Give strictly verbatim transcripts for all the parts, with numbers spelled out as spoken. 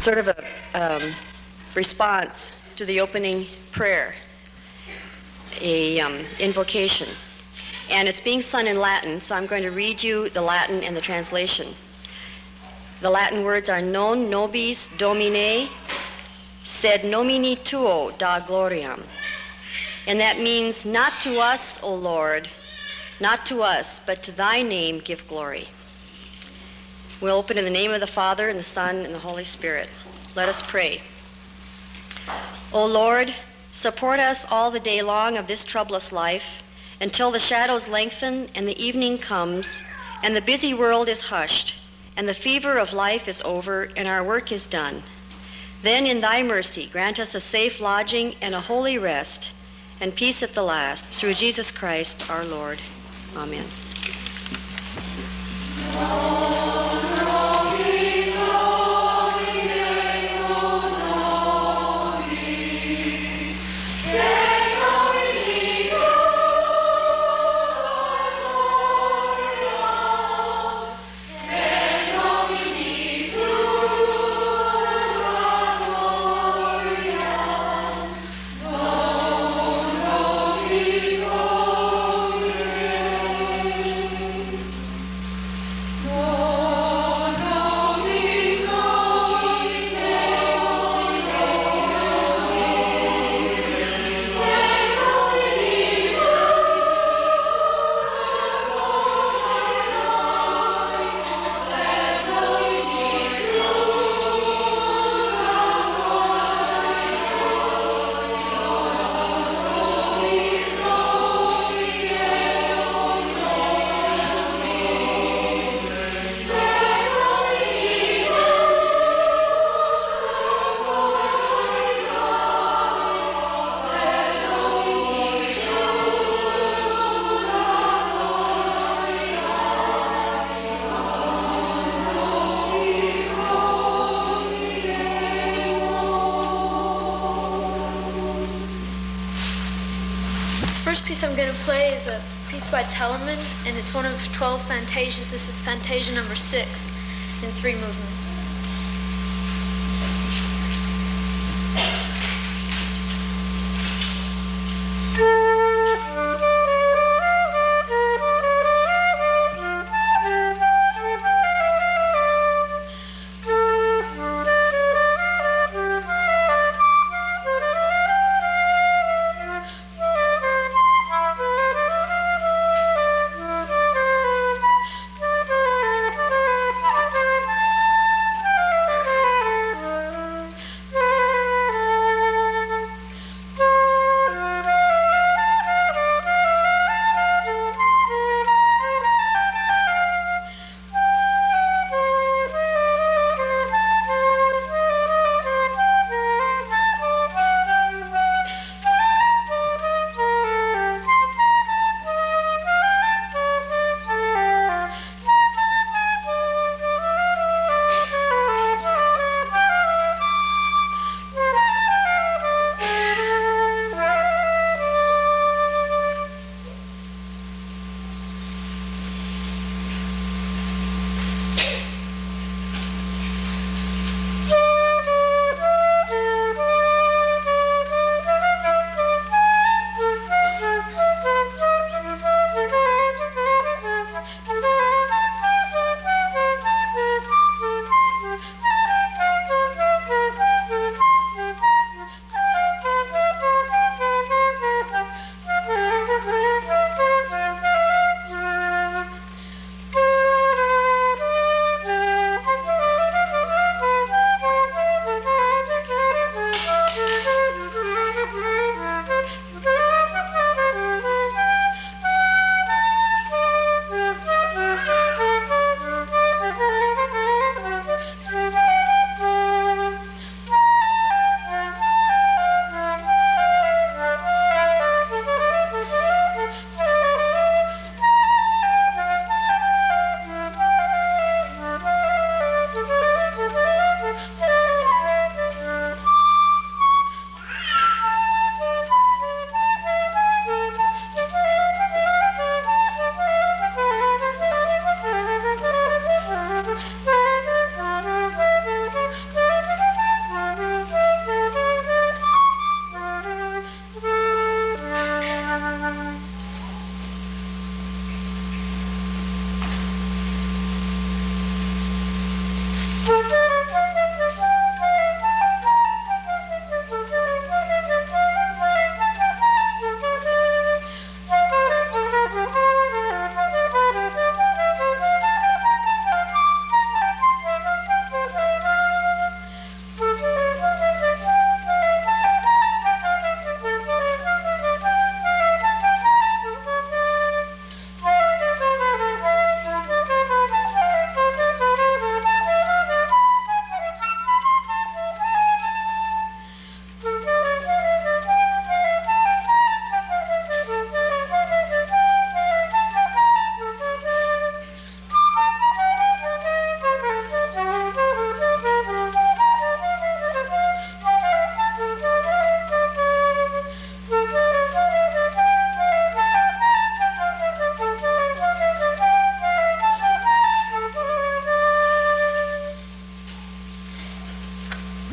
sort of a um, response to the opening prayer, a um, invocation. And it's being sung in Latin, so I'm going to read you the Latin and the translation. The Latin words are non nobis Domine, sed nomini tuo da gloriam. And that means, not to us, O Lord, not to us, but to thy name give glory. We'll open in the name of the Father, and the Son, and the Holy Spirit. Let us pray. O Lord, support us all the day long of this troublous life, until the shadows lengthen and the evening comes, and the busy world is hushed, and the fever of life is over, and our work is done. Then in thy mercy grant us a safe lodging and a holy rest, and peace at the last, through Jesus Christ our Lord. Amen. I'm going to play is a piece by Telemann, and it's one of twelve fantasias. This is Fantasia number six in three movements.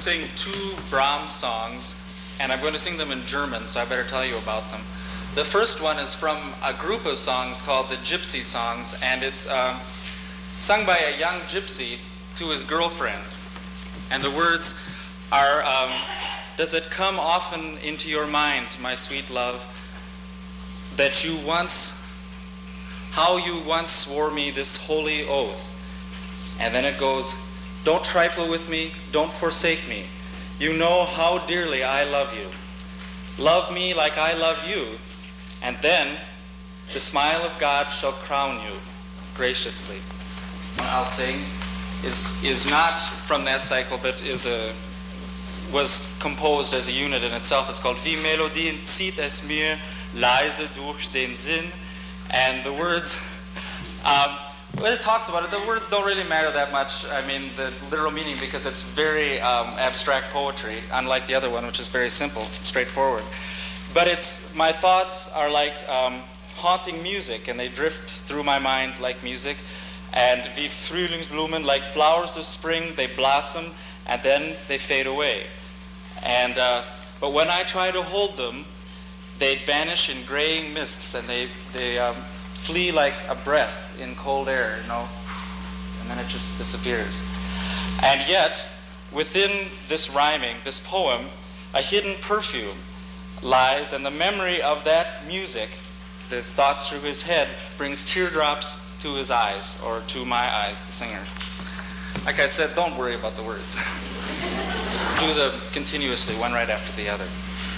sing two Brahms songs, and I'm going to sing them in German, so I better tell you about them. The first one is from a group of songs called the Gypsy Songs, and it's um, sung by a young gypsy to his girlfriend. And the words are, um, does it come often into your mind, my sweet love, that you once, how you once swore me this holy oath? And then it goes, don't trifle with me, don't forsake me. You know how dearly I love you. Love me like I love you, and then the smile of God shall crown you graciously. What I'll sing is is not from that cycle, but is a was composed as a unit in itself. It's called Wie Melodien zieht es mir leise durch den Sinn, and the words. Um, When it talks about it, the words don't really matter that much. I mean, the literal meaning, because it's very um, abstract poetry, unlike the other one, which is very simple, straightforward. But it's my thoughts are like um, haunting music, and they drift through my mind like music. And wie Frühlingsblumen, like flowers of spring, they blossom and then they fade away. And uh, but when I try to hold them, they vanish in graying mists, and they they. Um, flee like a breath in cold air, you know, and then it just disappears. And yet, within this rhyming, this poem, a hidden perfume lies, and the memory of that music, the thoughts through his head, brings teardrops to his eyes, or to my eyes, the singer. Like I said, don't worry about the words. Do them continuously, one right after the other.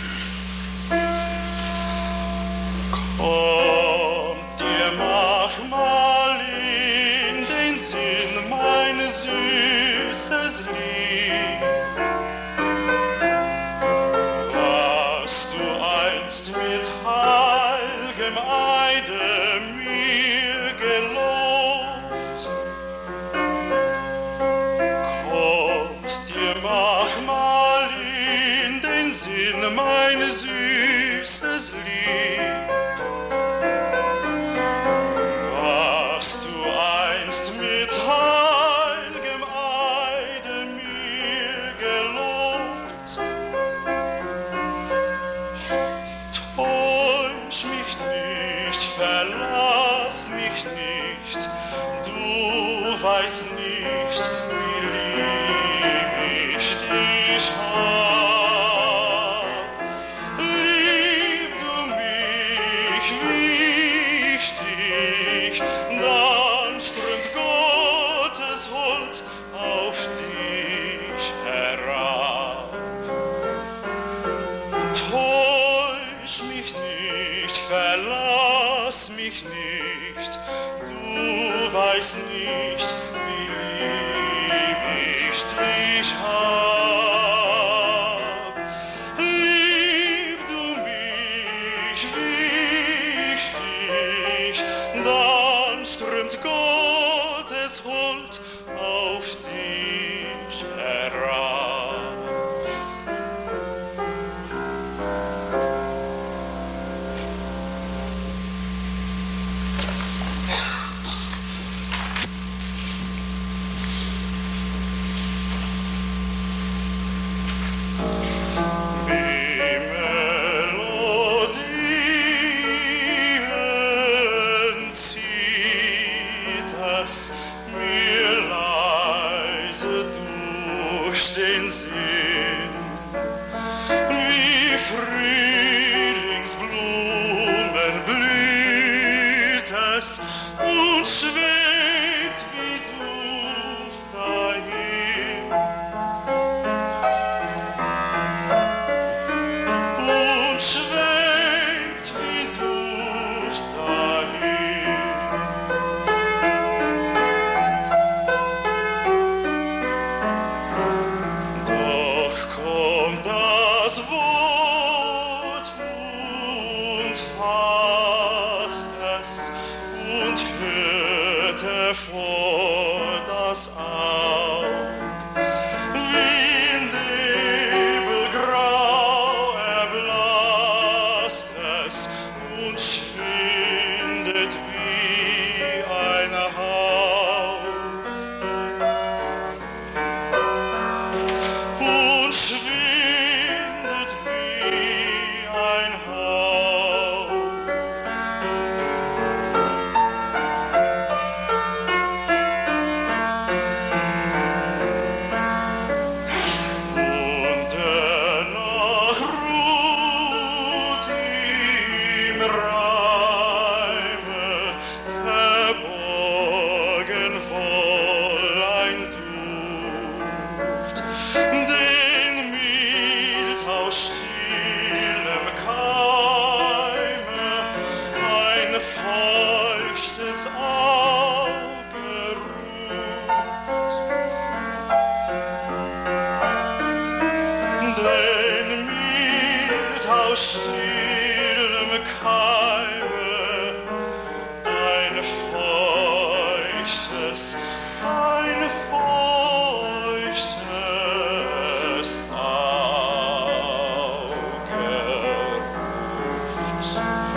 Kommt dir manchmal in den Sinn, mein süßes Lied, was du einst mit heilgem Eide mir gelobt? Kommt dir manchmal in den Sinn, mein süßes Lied, weiß nicht, wie lieb ich dich hab. Lieb du mich, wie ich dich, dann strömt Gottes Huld auf dich herab. Täusch mich nicht, verlass mich nicht, du weißt nicht, wie lieb ich dich hab. Lieb du mich, wie ich dich, dann strömt Gottes Huld auf dich herab. Und schwebt wie Duft dahin. Und schwebt wie Duft dahin. Doch kommt das Wort und fasst es und führt stillem Keime ein feuchtes, ein feuchtes Auge ruft.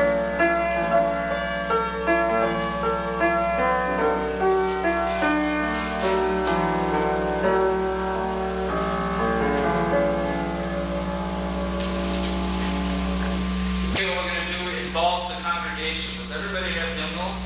Involves the congregation. Does everybody have hymnals?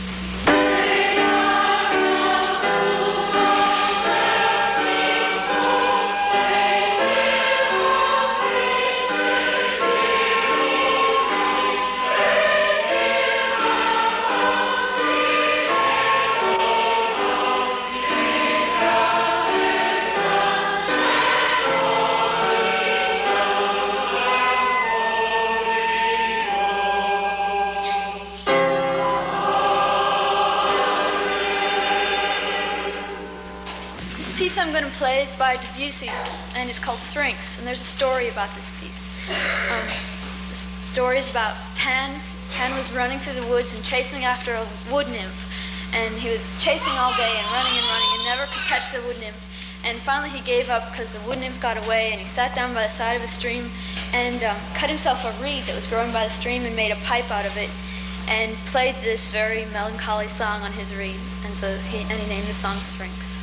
This piece I'm going to play is by Debussy, and it's called Syrinx, and there's a story about this piece. Um, the story is about Pan. Pan was running through the woods and chasing after a wood nymph, and he was chasing all day and running and running and never could catch the wood nymph. And finally he gave up because the wood nymph got away, and he sat down by the side of a stream and um, cut himself a reed that was growing by the stream and made a pipe out of it and played this very melancholy song on his reed. And so he, and he named the song Syrinx.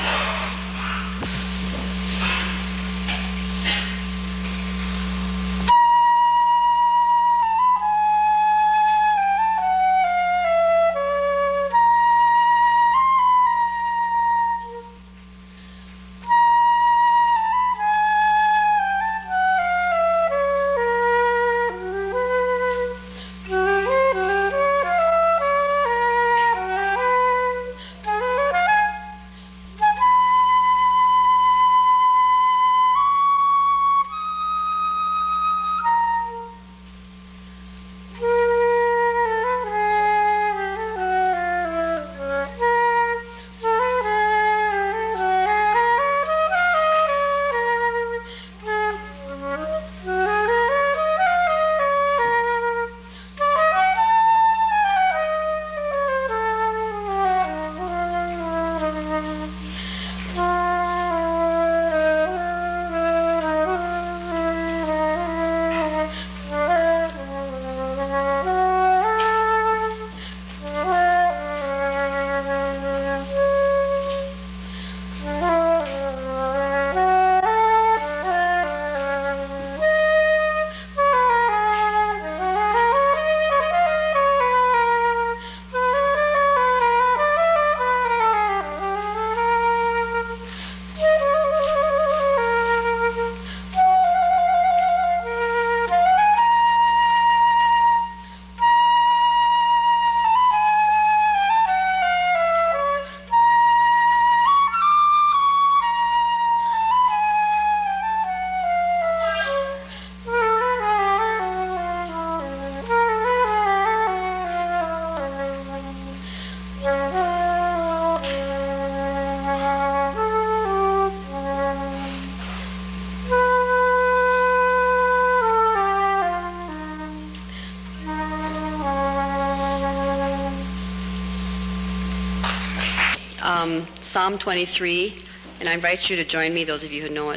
Um, Psalm twenty-three, and I invite you to join me, those of you who know it.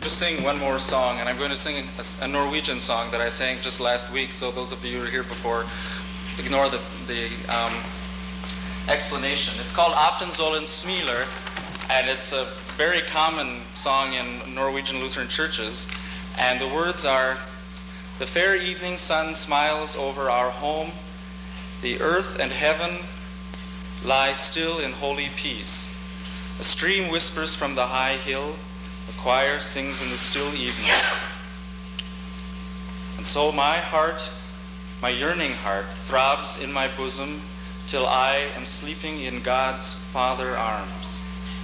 to sing one more song, and I'm going to sing a, a Norwegian song that I sang just last week, so those of you who were here before, ignore the, the um, explanation. It's called Aftenzolen Smiler, and it's a very common song in Norwegian Lutheran churches, and the words are, "The fair evening sun smiles over our home, the earth and heaven lie still in holy peace. A stream whispers from the high hill, a choir sings in the still evening. And so my heart, my yearning heart, throbs in my bosom till I am sleeping in God's Father arms."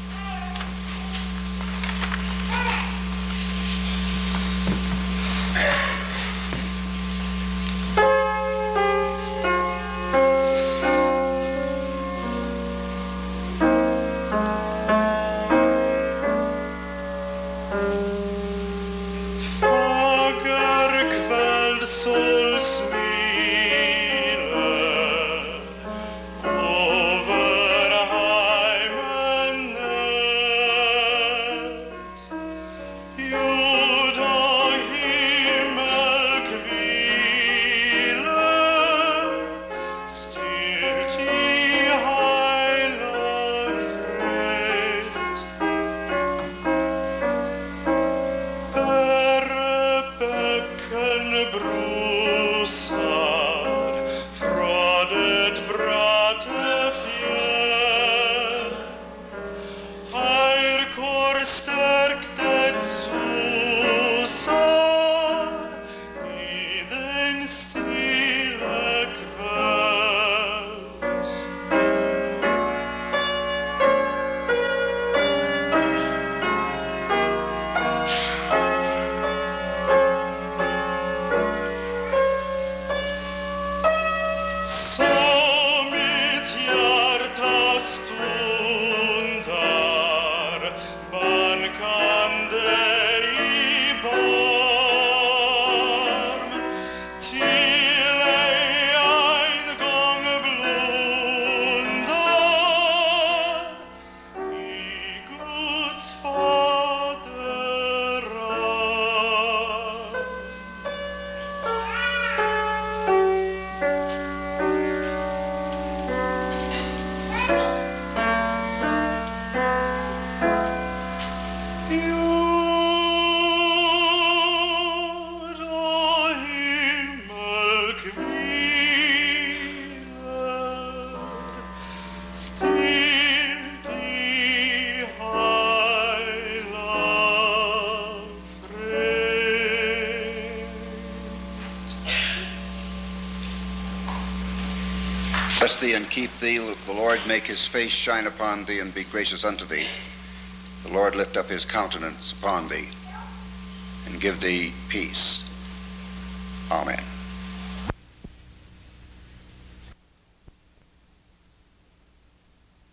Bless thee and keep thee. The Lord make his face shine upon thee and be gracious unto thee. The Lord lift up his countenance upon thee and give thee peace. Amen.